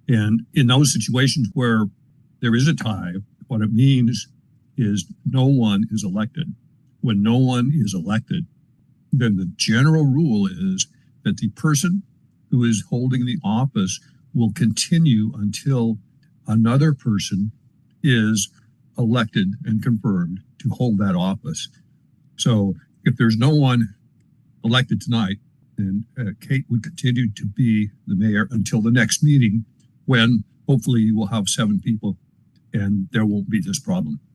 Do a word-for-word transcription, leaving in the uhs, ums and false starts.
And in those situations where there is a tie, what it means is no one is elected. When no one is elected, then the general rule is that the person who is holding the office will continue until another person is elected and confirmed to hold that office. So if there's no one elected tonight, then uh, Kate would continue to be the mayor until the next meeting, when hopefully you will have seven people and there won't be this problem.